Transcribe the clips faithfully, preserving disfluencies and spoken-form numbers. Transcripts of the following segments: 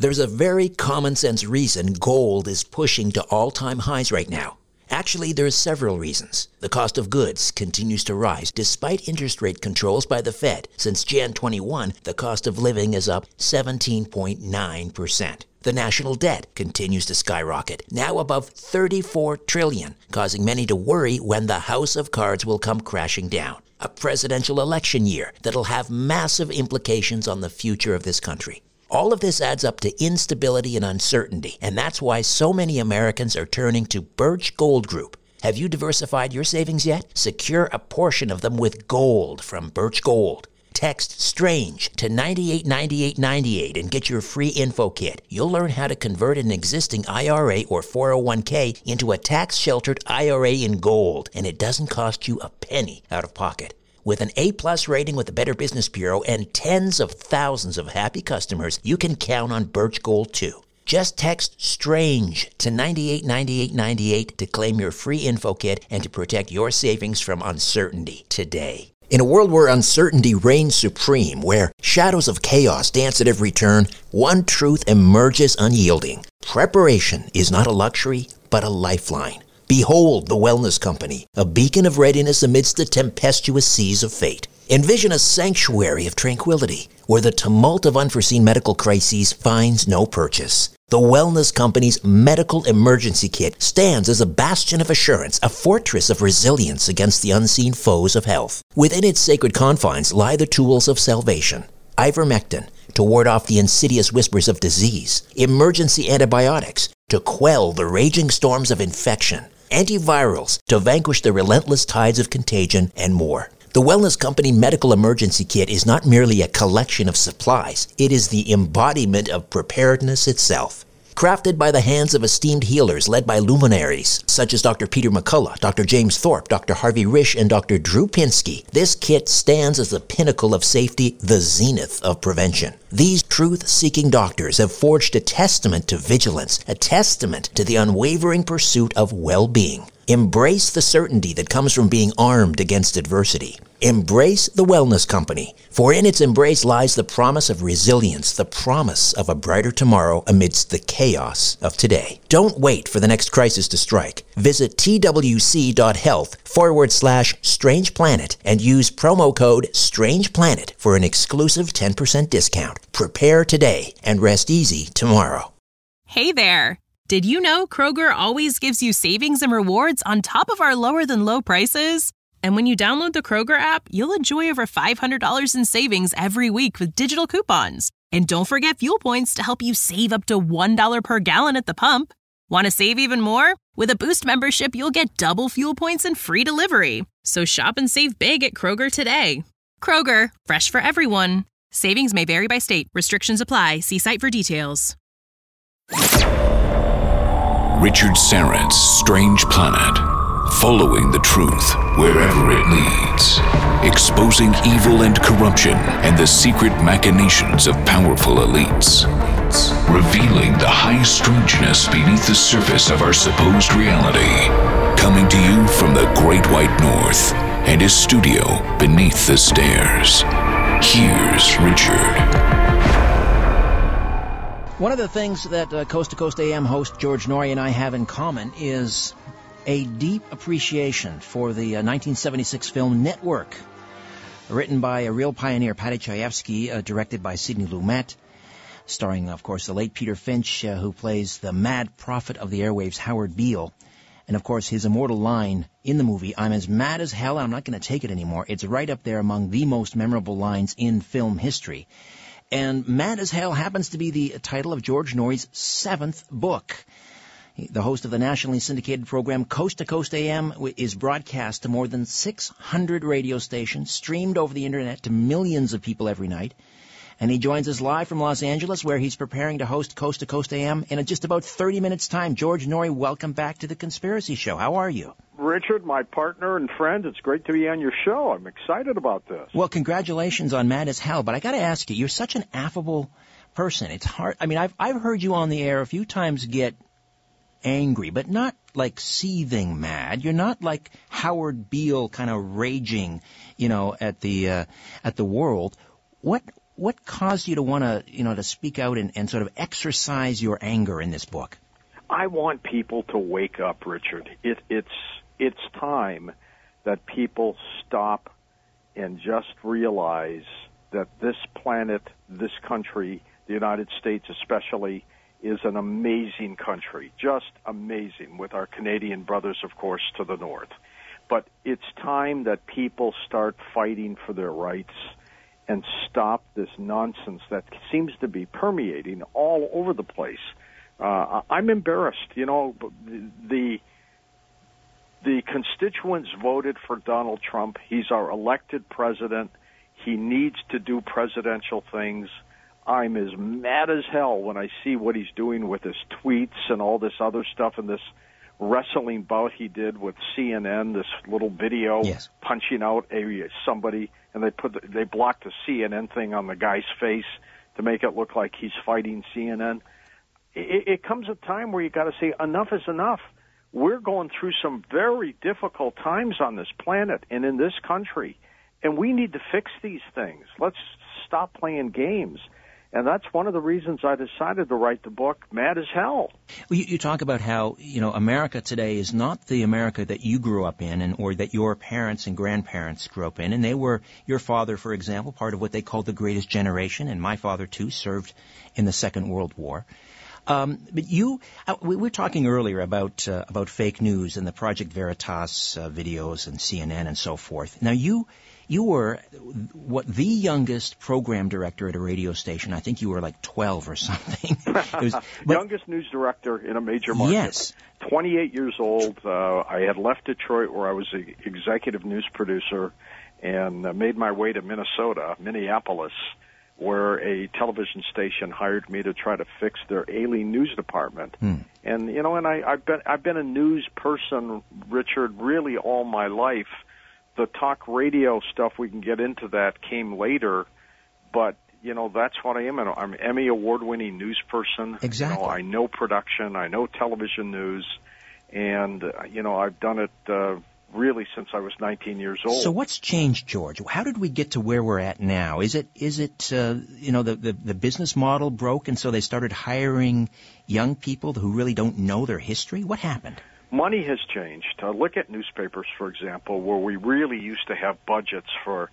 There's a very common sense reason gold is pushing to all-time highs right now. Actually, there's several reasons. The cost of goods continues to rise despite interest rate controls by the Fed. Since January twenty-first, the cost of living is up seventeen point nine percent. The national debt continues to skyrocket, now above thirty-four trillion dollars, causing many to worry when the house of cards will come crashing down. A presidential election year that'll have massive implications on the future of this country. All of this adds up to instability and uncertainty, and that's why so many Americans are turning to Birch Gold Group. Have you diversified your savings yet? Secure a portion of them with gold from Birch Gold. Text STRANGE to nine eight nine eight nine eight and get your free info kit. You'll learn how to convert an existing I R A or four oh one k into a tax-sheltered I R A in gold, and it doesn't cost you a penny out of pocket. With an A-plus rating with the Better Business Bureau and tens of thousands of happy customers, you can count on Birch Gold too. Just text STRANGE to nine eight nine eight nine eight to claim your free info kit and to protect your savings from uncertainty today. In a world where uncertainty reigns supreme, where shadows of chaos dance at every turn, one truth emerges unyielding. Preparation is not a luxury, but a lifeline. Behold the Wellness Company, a beacon of readiness amidst the tempestuous seas of fate. Envision a sanctuary of tranquility, where the tumult of unforeseen medical crises finds no purchase. The Wellness Company's Medical Emergency Kit stands as a bastion of assurance, a fortress of resilience against the unseen foes of health. Within its sacred confines lie the tools of salvation. Ivermectin, to ward off the insidious whispers of disease. Emergency antibiotics, to quell the raging storms of infection. Antivirals, to vanquish the relentless tides of contagion, and more. The Wellness Company Medical Emergency Kit is not merely a collection of supplies. It is the embodiment of preparedness itself. Crafted by the hands of esteemed healers led by luminaries such as Doctor Peter McCullough, Doctor James Thorpe, Doctor Harvey Risch, and Doctor Drew Pinsky, this kit stands as the pinnacle of safety, the zenith of prevention. These truth-seeking doctors have forged a testament to vigilance, a testament to the unwavering pursuit of well-being. Embrace the certainty that comes from being armed against adversity. Embrace the Wellness Company, for in its embrace lies the promise of resilience, the promise of a brighter tomorrow amidst the chaos of today. Don't wait for the next crisis to strike. Visit twc.health forward slash Strange Planet and use promo code Strange Planet for an exclusive ten percent discount. Prepare today and rest easy tomorrow. Hey there! Did you know Kroger always gives you savings and rewards on top of our lower-than-low prices? And when you download the Kroger app, you'll enjoy over five hundred dollars in savings every week with digital coupons. And don't forget fuel points to help you save up to one dollar per gallon at the pump. Want to save even more? With a Boost membership, you'll get double fuel points and free delivery. So shop and save big at Kroger today. Kroger, fresh for everyone. Savings may vary by state. Restrictions apply. See site for details. Richard Syrett's Strange Planet. Following the truth wherever it leads. Exposing evil and corruption and the secret machinations of powerful elites. Revealing the high strangeness beneath the surface of our supposed reality. Coming to you from the Great White North and his studio beneath the stairs. Here's Richard. One of the things that uh, Coast to Coast A M host George Noory and I have in common is a deep appreciation for the uh, nineteen seventy-six film Network, written by a real pioneer, Paddy Chayefsky, uh, directed by Sidney Lumet, starring, of course, the late Peter Finch, uh, who plays the mad prophet of the airwaves, Howard Beale. And, of course, his immortal line in the movie, "I'm as mad as hell, and I'm not going to take it anymore." It's right up there among the most memorable lines in film history. And Mad as Hell happens to be the title of George Noory's seventh book. The host of the nationally syndicated program Coast to Coast A M is broadcast to more than six hundred radio stations, streamed over the Internet to millions of people every night. And he joins us live from Los Angeles, where he's preparing to host Coast to Coast A M in just about thirty minutes' time. George Noory, welcome back to The Conspiracy Show. How are you? Richard, my partner and friend, it's great to be on your show. I'm excited about this. Well, congratulations on Mad as Hell, but I got to ask you, you're such an affable person. It's hard. I mean, I've I've heard you on the air a few times get angry, but not like seething mad. You're not like Howard Beale kind of raging, you know, at the uh, at the world. What what caused you to want to, you know, to speak out and, and sort of exercise your anger in this book? I want people to wake up, Richard. It, it's it's time that people stop and just realize that this planet, this country, the United States especially, is an amazing country, just amazing, with our Canadian brothers, of course, to the north. But it's time that people start fighting for their rights and stop this nonsense that seems to be permeating all over the place. Uh, I'm embarrassed. You know, the the constituents voted for Donald Trump. He's our elected president. He needs to do presidential things. I'm as mad as hell when I see what he's doing with his tweets and all this other stuff and this wrestling bout he did with C N N, this little video yes. punching out a somebody, and they put the, they blocked the C N N thing on the guy's face to make it look like he's fighting C N N. It, it comes a time where you got to say enough is enough. We're going through some very difficult times on this planet and in this country, and we need to fix these things. Let's stop playing games. And that's one of the reasons I decided to write the book, Mad as Hell. Well, you, you talk about how, you know, America today is not the America that you grew up in and or that your parents and grandparents grew up in. And they were, your father, for example, part of what they called the greatest generation. And my father, too, served in the Second World War. Um, but you, uh, we were talking earlier about uh, about fake news and the Project Veritas uh, videos and C N N and so forth. Now, you you were what the youngest program director at a radio station. I think you were like twelve or something. It was, but, youngest news director in a major market. Yes. twenty-eight years old. Uh, I had left Detroit, where I was the executive news producer, and uh, made my way to Minnesota, Minneapolis, where a television station hired me to try to fix their ailing news department. Hmm. And, you know, and I, I've been, I've been a news person, Richard, really all my life. The talk radio stuff, we can get into that, came later, but, you know, that's what I am. I'm an Emmy award-winning news person. Exactly. You know, I know production, I know television news, and, uh, you know, I've done it, uh, really since I was nineteen years old. So what's changed, George? How did we get to where we're at now? Is it, is it, uh, you know, the, the, the business model broke and so they started hiring young people who really don't know their history? What happened? Money has changed. Uh, look at newspapers, for example, where we really used to have budgets for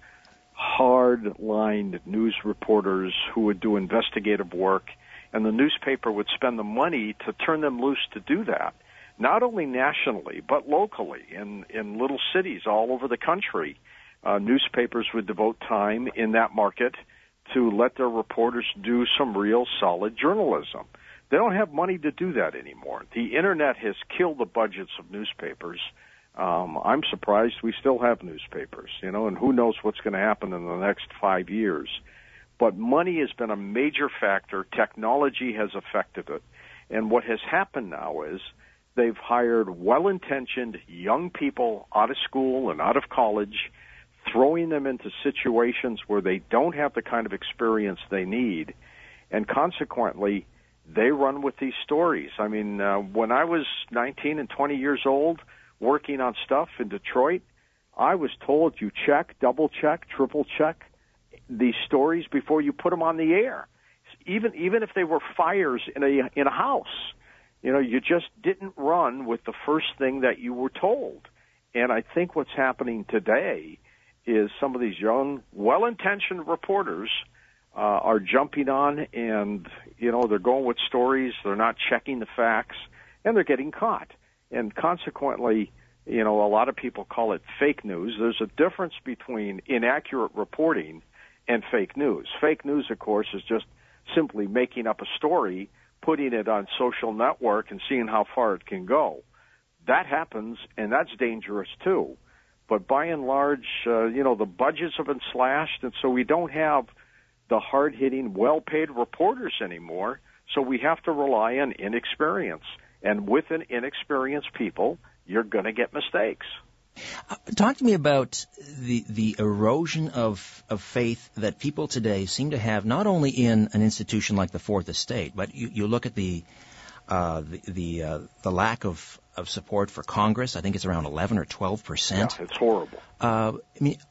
hard-lined news reporters who would do investigative work, and the newspaper would spend the money to turn them loose to do that. Not only nationally, but locally in, in little cities all over the country. Uh, newspapers would devote time in that market to let their reporters do some real solid journalism. They don't have money to do that anymore. The Internet has killed the budgets of newspapers. Um, I'm surprised we still have newspapers, you know, and who knows what's going to happen in the next five years. But money has been a major factor. Technology has affected it. And what has happened now is they've hired well-intentioned young people out of school and out of college, throwing them into situations where they don't have the kind of experience they need, and consequently, they run with these stories. I mean, uh, when I was nineteen and twenty years old, working on stuff in Detroit, I was told you check, double-check, triple-check these stories before you put them on the air, even even if they were fires in a in a house. You know, you just didn't run with the first thing that you were told. And I think what's happening today is some of these young, well-intentioned reporters uh, are jumping on and, you know, they're going with stories, they're not checking the facts, and they're getting caught. And consequently, you know, a lot of people call it fake news. There's a difference between inaccurate reporting and fake news. Fake news, of course, is just simply making up a story, putting it on social network and seeing how far it can go. That happens, and that's dangerous too. But by and large, uh, you know, the budgets have been slashed, and so we don't have the hard-hitting, well-paid reporters anymore, so we have to rely on inexperience. And with an inexperienced people, you're going to get mistakes. Uh, talk to me about the the erosion of of faith that people today seem to have, not only in an institution like the Fourth Estate, but you, you look at the uh, the the, uh, the lack of, of support for Congress. I think it's around eleven or twelve percent. Yeah, it's horrible. Uh, I mean, are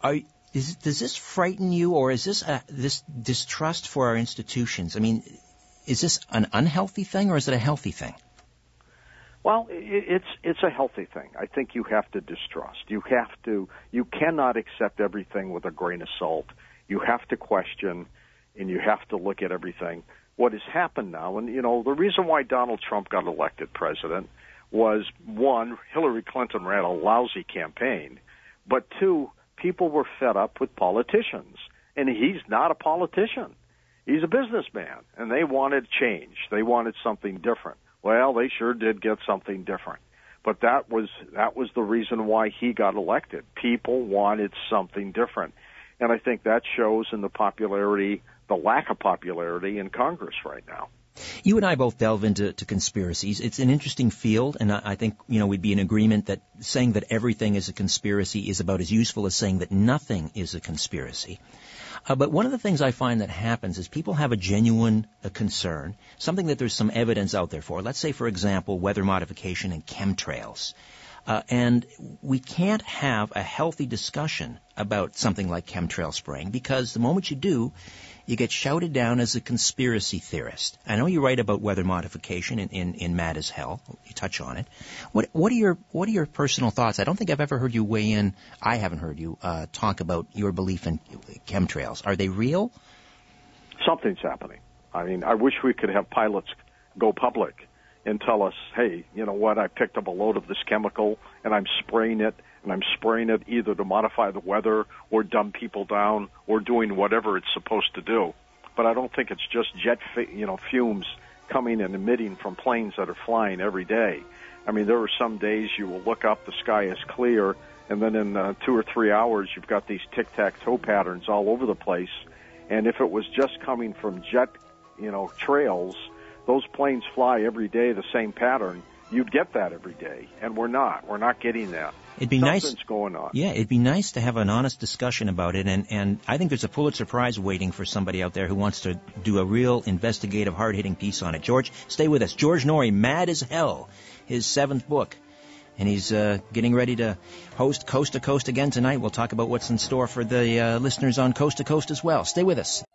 Is, does this frighten you, or is this a, this distrust for our institutions? I mean, is this an unhealthy thing, or is it a healthy thing? Well, it's it's a healthy thing. I think you have to distrust. You have to. You cannot accept everything with a grain of salt. You have to question, and you have to look at everything. What has happened now, and you know, the reason why Donald Trump got elected president was, one, Hillary Clinton ran a lousy campaign, but two, people were fed up with politicians, and he's not a politician. He's a businessman, and they wanted change. They wanted something different. Well, they sure did get something different. But that was that was the reason why he got elected. People wanted something different. And I think that shows in the popularity, the lack of popularity in Congress right now. You and I both delve into to conspiracies. It's an interesting field, and I, I think, you know, we'd be in agreement that saying that everything is a conspiracy is about as useful as saying that nothing is a conspiracy. Uh, but one of the things I find that happens is people have a genuine uh, concern, something that there's some evidence out there for. Let's say, for example, weather modification and chemtrails. Uh, and we can't have a healthy discussion about something like chemtrail spraying, because the moment you do, you get shouted down as a conspiracy theorist. I know you write about weather modification in, in, in Mad as Hell. You touch on it. What, what are your what are your personal thoughts? I don't think I've ever heard you weigh in. I haven't heard you uh, talk about your belief in chemtrails. Are they real? Something's happening. I mean, I wish we could have pilots go public and tell us, hey, you know what, I picked up a load of this chemical and I'm spraying it, and I'm spraying it either to modify the weather or dumb people down or doing whatever it's supposed to do. But I don't think it's just jet, you know, fumes coming and emitting from planes that are flying every day. I mean, there are some days you will look up, the sky is clear, and then in uh, two or three hours you've got these tic-tac-toe patterns all over the place. And if it was just coming from jet, you know, trails, those planes fly every day the same pattern, you'd get that every day. And we're not. We're not getting that. It'd be Something's nice. going on. Yeah, it'd be nice to have an honest discussion about it, and, and I think there's a Pulitzer Prize waiting for somebody out there who wants to do a real investigative, hard-hitting piece on it. George, stay with us. George Noory, Mad as Hell, his seventh book. And he's uh, getting ready to host Coast to Coast again tonight. We'll talk about what's in store for the uh, listeners on Coast to Coast as well. Stay with us.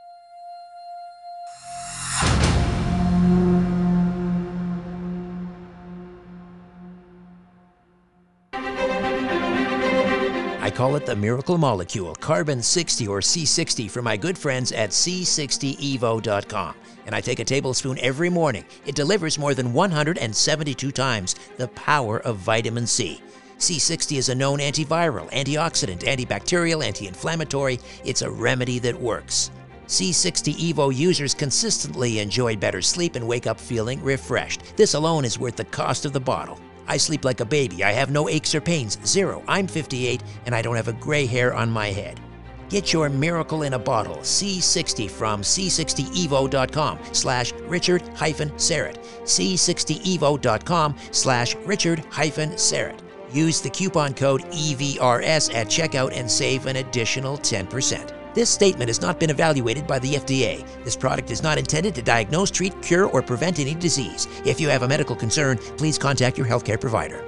I call it the miracle molecule, carbon sixty or C sixty, from my good friends at C sixty evo dot com. And I take a tablespoon every morning. It delivers more than one hundred seventy-two times the power of vitamin C. C sixty is a known antiviral, antioxidant, antibacterial, anti-inflammatory. It's a remedy that works. C sixty evo users consistently enjoy better sleep and wake up feeling refreshed. This alone is worth the cost of the bottle. I sleep like a baby. I have no aches or pains. Zero. I'm fifty-eight, and I don't have a gray hair on my head. Get your miracle in a bottle, C sixty, from C sixty evo dot com slash Richard hyphen Serrett. C sixty evo dot com slash Richard hyphen Serrett. Use the coupon code E V R S at checkout and save an additional ten percent. This statement has not been evaluated by the F D A. This product is not intended to diagnose, treat, cure, or prevent any disease. If you have a medical concern, please contact your healthcare provider.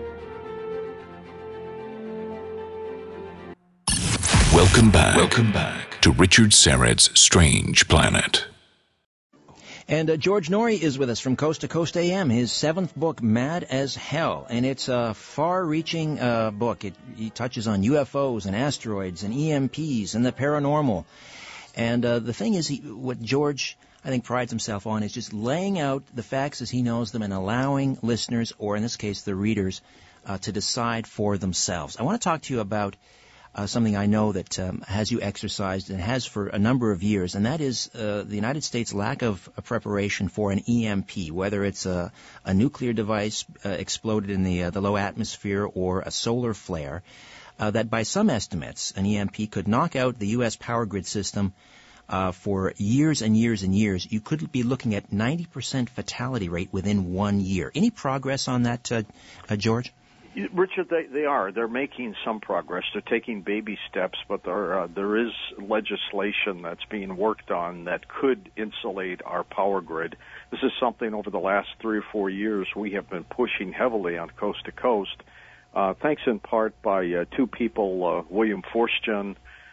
Welcome back. Welcome back to Richard Serrett's Strange Planet. And uh, George Noory is with us from Coast to Coast A M, his seventh book, Mad as Hell. And it's a far-reaching uh, book. It, it touches on U F Os and asteroids and E M Ps and the paranormal. And uh, the thing is, he, what George, I think, prides himself on is just laying out the facts as he knows them and allowing listeners, or in this case the readers, uh, to decide for themselves. I want to talk to you about Uh, something I know that um, has you exercised and has for a number of years, and that is uh, the United States' lack of uh, preparation for an E M P, whether it's a, a nuclear device uh, exploded in the, uh, the low atmosphere or a solar flare, uh, that by some estimates, an E M P could knock out the U S power grid system uh, for years and years and years. You could be looking at ninety percent fatality rate within one year. Any progress on that, uh, uh, George? Richard, they, they are. They're making some progress. They're taking baby steps, but there, uh, there is legislation that's being worked on that could insulate our power grid. This is something over the last three or four years we have been pushing heavily on Coast to Coast. uh, thanks in part by uh, two people, uh, William Forstchen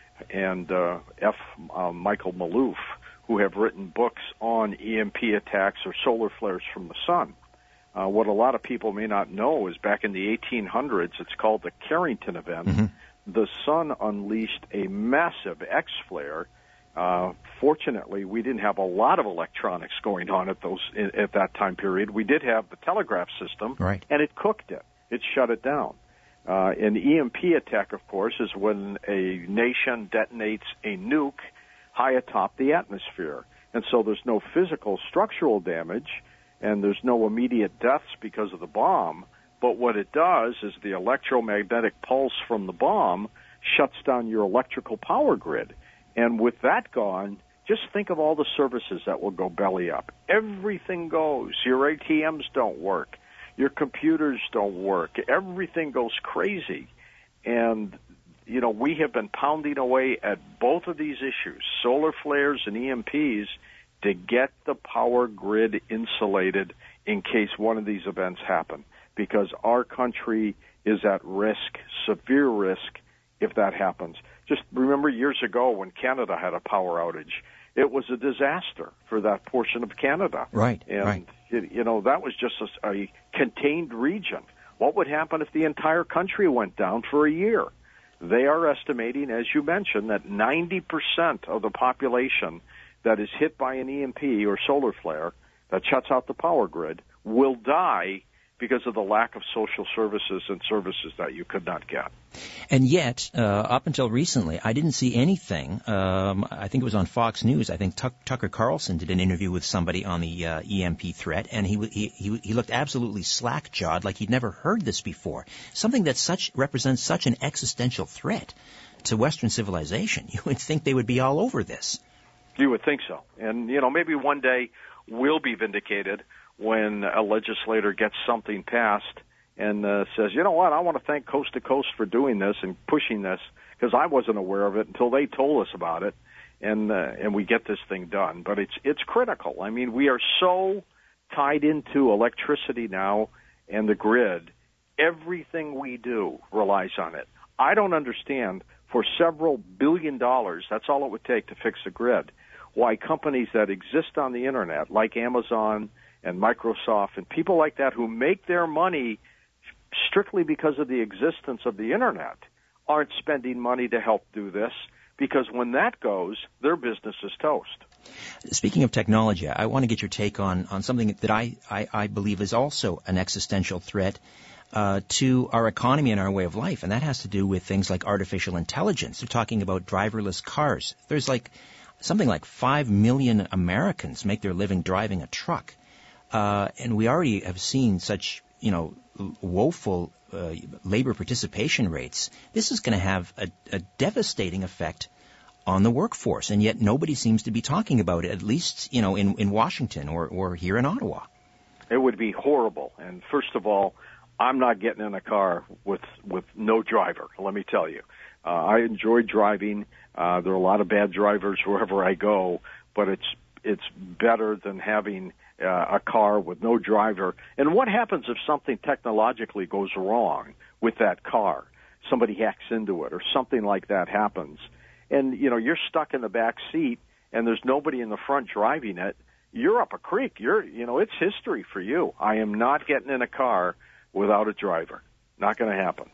and uh, F. Uh, Michael Maloof, who have written books on E M P attacks or solar flares from the sun. Uh, what a lot of people may not know is back in the eighteen hundreds, it's called the Carrington event. Mm-hmm. The sun unleashed a massive X-flare. Uh, fortunately, we didn't have a lot of electronics going on at those at that time period. We did have the telegraph system, right, and it cooked it. It shut it down. Uh, an E M P attack, of course, is when a nation detonates a nuke high atop the atmosphere. And so there's no physical structural damage, and there's no immediate deaths because of the bomb. But what it does is the electromagnetic pulse from the bomb shuts down your electrical power grid. And with that gone, just think of all the services that will go belly up. Everything goes. Your A T Ms don't work. Your computers don't work. Everything goes crazy. And, you know, we have been pounding away at both of these issues, solar flares and E M Ps, to get the power grid insulated in case one of these events happen, because our country is at risk, severe risk, if that happens. Just remember years ago when Canada had a power outage. It was a disaster for that portion of Canada. Right, and, right. It, you know, that was just a, a contained region. What would happen if the entire country went down for a year? They are estimating, as you mentioned, that ninety percent of the population that is hit by an E M P or solar flare that shuts out the power grid will die because of the lack of social services and services that you could not get. And yet, uh, up until recently, I didn't see anything. Um, I think it was on Fox News. I think Tuck, Tucker Carlson did an interview with somebody on the uh, E M P threat, and he, he he he looked absolutely slack-jawed, like he'd never heard this before. Something that such represents such an existential threat to Western civilization. You would think they would be all over this. You would think so. And, you know, maybe one day we'll be vindicated when a legislator gets something passed and uh, says, you know what, I want to thank Coast to Coast for doing this and pushing this, because I wasn't aware of it until they told us about it, and uh, and we get this thing done. But it's it's critical. I mean, we are so tied into electricity now and the grid. Everything we do relies on it. I don't understand, for several billion dollars, that's all it would take to fix the grid, why companies that exist on the Internet, like Amazon and Microsoft and people like that who make their money strictly because of the existence of the Internet, aren't spending money to help do this, because when that goes, their business is toast. Speaking of technology, I want to get your take on, on something that I, I, I believe is also an existential threat uh, to our economy and our way of life, and that has to do with things like artificial intelligence. They're talking about driverless cars. There's like something like five million Americans make their living driving a truck. Uh, and we already have seen such, you know, woeful uh, labor participation rates. This is going to have a, a devastating effect on the workforce, and yet nobody seems to be talking about it, at least, you know, in, in Washington or, or here in Ottawa. It would be horrible. And first of all, I'm not getting in a car with, with no driver, let me tell you. Uh, I enjoy driving. Uh, there are a lot of bad drivers wherever I go, but it's it's better than having uh, a car with no driver. And what happens if something technologically goes wrong with that car? Somebody hacks into it or something like that happens. And, you know, you're stuck in the back seat and there's nobody in the front driving it. You're up a creek. You're, you know, it's history for you. I am not getting in a car without a driver. Not going to happen.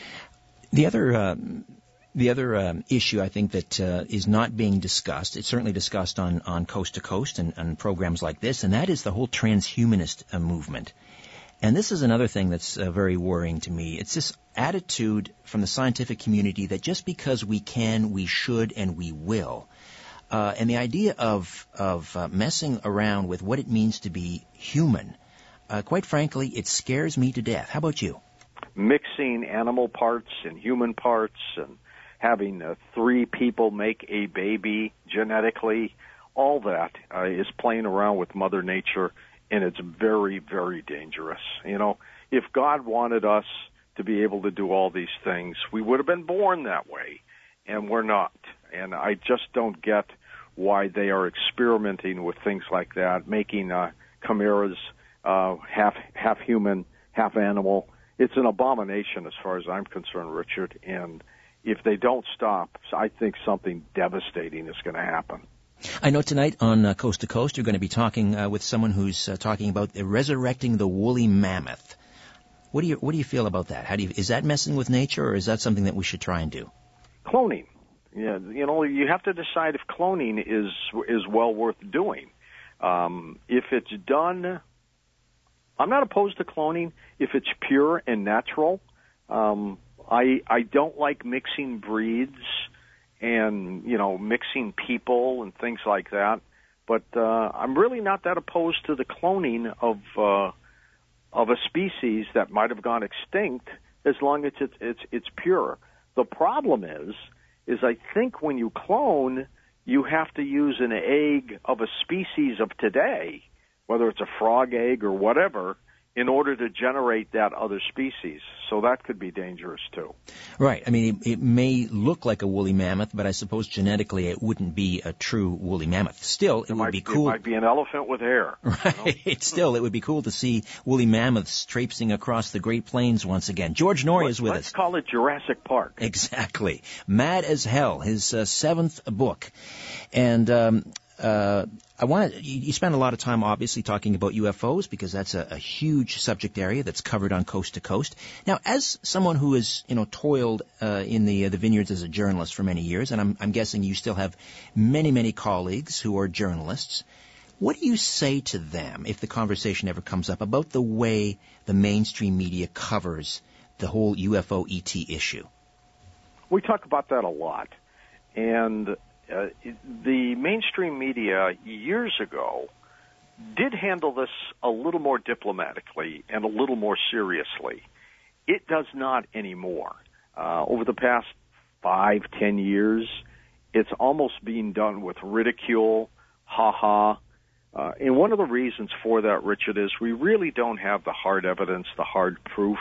The other... Uh... The other um, issue I think that uh, is not being discussed, it's certainly discussed on, on Coast to Coast and, and programs like this, and that is the whole transhumanist uh, movement. And this is another thing that's uh, very worrying to me. It's this attitude from the scientific community that just because we can, we should, and we will. Uh, and the idea of, of uh, messing around with what it means to be human, uh, quite frankly, it scares me to death. How about you? Mixing animal parts and human parts and having uh, three people make a baby genetically, all that uh, is playing around with Mother Nature, and it's very, very dangerous. You know, if God wanted us to be able to do all these things, we would have been born that way, and we're not. And I just don't get why they are experimenting with things like that, making uh, chimeras uh, half half human, half animal. it's an abomination as far as I'm concerned, Richard. And if they don't stop, I think something devastating is going to happen. I know tonight on uh, Coast to Coast you're going to be talking uh, with someone who's uh, talking about the resurrecting the woolly mammoth. What do you what do you feel about that? How do you, is that messing with nature, or is that something that we should try and do? Cloning. Yeah, you know, you have to decide if cloning is is well worth doing. Um, if it's done, I'm not opposed to cloning if it's pure and natural. Um, I I don't like mixing breeds and, you know, mixing people and things like that. But uh, I'm really not that opposed to the cloning of uh, of a species that might have gone extinct, as long as it's it's it's pure. The problem is, is I think when you clone, you have to use an egg of a species of today, whether it's a frog egg or whatever, in order to generate that other species. So that could be dangerous too. Right. I mean, it, it may look like a woolly mammoth, but I suppose genetically it wouldn't be a true woolly mammoth. Still, it, it would might, be cool. It might be an elephant with hair. Right. You know? Still, it would be cool to see woolly mammoths traipsing across the Great Plains once again. George Noory let's, is with let's us. Let's call it Jurassic Park. Exactly. Mad as Hell, his uh, seventh book. And um, uh, I want to, you, you spend a lot of time obviously talking about U F Os because that's a, a huge subject area that's covered on Coast to Coast. Now, as someone who has, you know, toiled uh, in the uh, the vineyards as a journalist for many years, and I'm, I'm guessing you still have many, many colleagues who are journalists, what do you say to them if the conversation ever comes up about the way the mainstream media covers the whole U F O E T issue? We talk about that a lot. And uh, the mainstream media years ago did handle this a little more diplomatically and a little more seriously. It does not anymore. Uh, over the past five, ten years, it's almost being done with ridicule, ha-ha. Uh, and one of the reasons for that, Richard, is we really don't have the hard evidence, the hard proof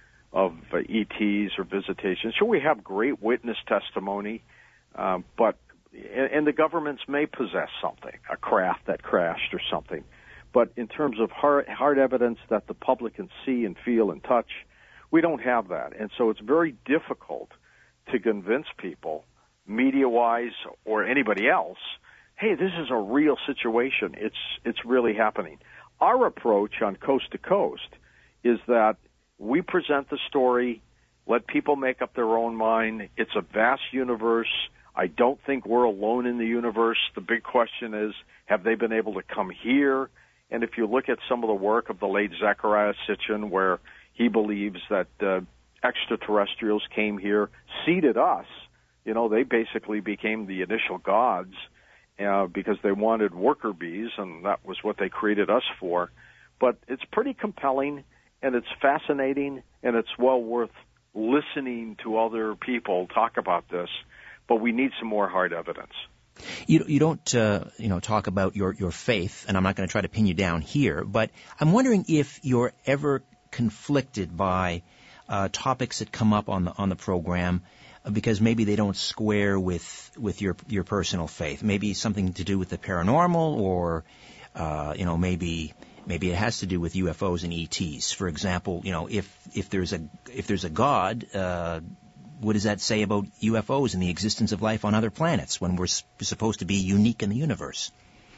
of uh, E Ts or visitations. Sure, we have great witness testimony, uh, but and, and the governments may possess something, a craft that crashed or something. But in terms of hard, hard evidence that the public can see and feel and touch, we don't have that. And so it's very difficult to convince people, media-wise or anybody else, hey, this is a real situation. It's it's really happening. Our approach on Coast to Coast is that we present the story, let people make up their own mind. It's a vast universe. I don't think we're alone in the universe. The big question is, have they been able to come here? And if you look at some of the work of the late Zecharia Sitchin, where he believes that uh, extraterrestrials came here, seeded us, you know, they basically became the initial gods uh, because they wanted worker bees, and that was what they created us for. But it's pretty compelling, and it's fascinating, and it's well worth listening to other people talk about this. But we need some more hard evidence. You, you don't, uh, you know, talk about your, your faith, and I'm not going to try to pin you down here, but I'm wondering if you're ever conflicted by uh, topics that come up on the on the program because maybe they don't square with with your your personal faith. Maybe something to do with the paranormal, or uh, you know, maybe maybe it has to do with U F Os and E Ts. For example, you know, if if there's a if there's a God. Uh, What does that say about U F Os and the existence of life on other planets when we're supposed to be unique in the universe?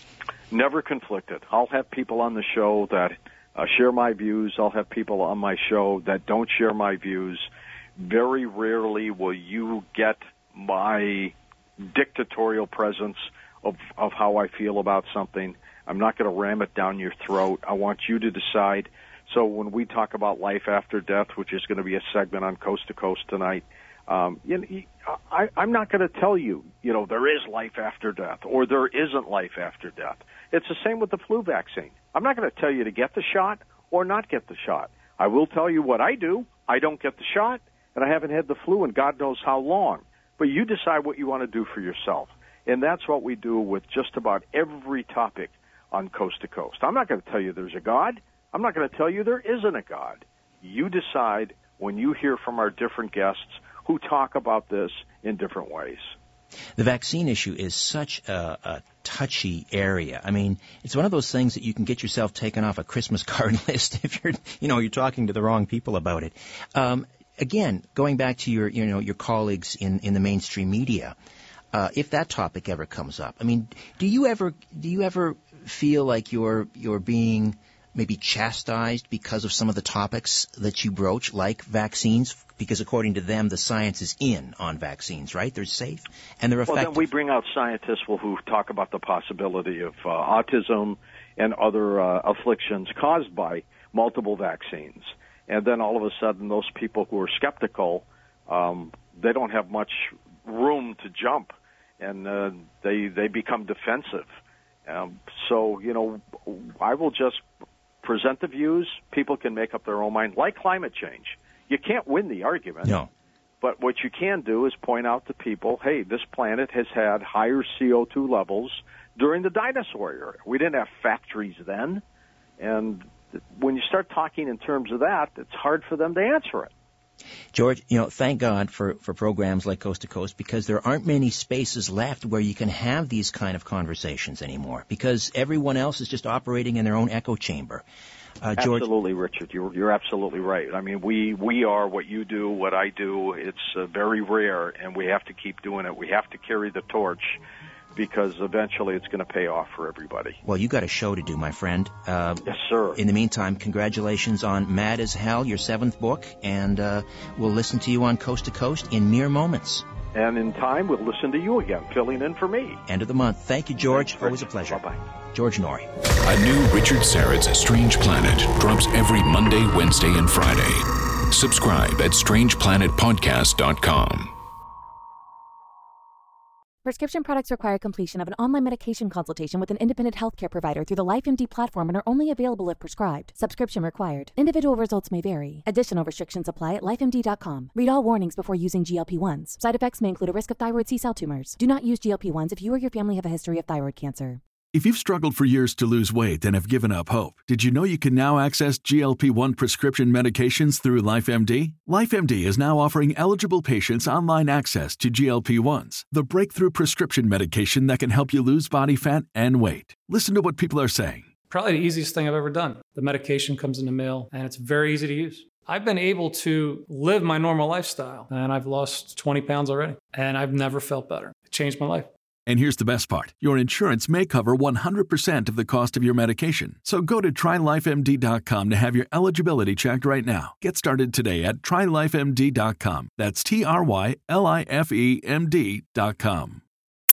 Never conflicted. I'll have people on the show that uh, share my views. I'll have people on my show that don't share my views. Very rarely will you get my dictatorial presence of, of how I feel about something. I'm not going to ram it down your throat. I want you to decide. So when we talk about life after death, which is going to be a segment on Coast to Coast tonight, Um, you know, I, I'm not going to tell you, you know, there is life after death or there isn't life after death. It's the same with the flu vaccine. I'm not going to tell you to get the shot or not get the shot. I will tell you what I do. I don't get the shot, and I haven't had the flu in God knows how long. But you decide what you want to do for yourself. And that's what we do with just about every topic on Coast to Coast. I'm not going to tell you there's a God. I'm not going to tell you there isn't a God. You decide when you hear from our different guests who talk about this in different ways. The vaccine issue is such a, a touchy area. I mean, it's one of those things that you can get yourself taken off a Christmas card list if you're, you know, you're talking to the wrong people about it. Um, again, going back to your, you know, your colleagues in, in the mainstream media, uh, if that topic ever comes up, I mean, do you ever, do you ever feel like you're, you're being maybe chastised because of some of the topics that you broach, like vaccines? Because according to them, the science is in on vaccines, right? They're safe and they're effective. Well, then we bring out scientists who talk about the possibility of uh, autism and other uh, afflictions caused by multiple vaccines. And then all of a sudden, those people who are skeptical, um, they don't have much room to jump, and uh, they they become defensive. Um, so, you know, I will just present the views. People can make up their own mind, like climate change. You can't win the argument. No. But what you can do is point out to people, hey, this planet has had higher C O two levels during the dinosaur era. We didn't have factories then. And when you start talking in terms of that, it's hard for them to answer it. George, you know, thank God for, for programs like Coast to Coast, because there aren't many spaces left where you can have these kind of conversations anymore, because everyone else is just operating in their own echo chamber. Uh, George, absolutely, Richard. You're, you're absolutely right. I mean, we, we are what you do, what I do. It's uh, very rare, and we have to keep doing it. We have to carry the torch, because eventually it's going to pay off for everybody. Well, you got a show to do, my friend. Uh, yes, sir. In the meantime, congratulations on Mad as Hell, your seventh book, and uh, we'll listen to you on Coast to Coast in mere moments. And in time, we'll listen to you again, filling in for me. End of the month. Thank you, George. Thanks, Always a pleasure. Bye-bye. George Noory. A new Richard Syrett's Strange Planet drops every Monday, Wednesday, and Friday. Subscribe at strange planet podcast dot com. Prescription products require completion of an online medication consultation with an independent healthcare provider through the LifeMD platform and are only available if prescribed. Subscription required. Individual results may vary. Additional restrictions apply at life M D dot com. Read all warnings before using G L P ones. Side effects may include a risk of thyroid C-cell tumors. Do not use G L P ones if you or your family have a history of thyroid cancer. If you've struggled for years to lose weight and have given up hope, did you know you can now access G L P one prescription medications through LifeMD? LifeMD is now offering eligible patients online access to G L P ones, the breakthrough prescription medication that can help you lose body fat and weight. Listen to what people are saying. Probably the easiest thing I've ever done. The medication comes in the mail, and it's very easy to use. I've been able to live my normal lifestyle, and I've lost twenty pounds already, and I've never felt better. It changed my life. And here's the best part. Your insurance may cover one hundred percent of the cost of your medication. So go to try life M D dot com to have your eligibility checked right now. Get started today at try life M D dot com. That's T R Y L I F E M D dot com.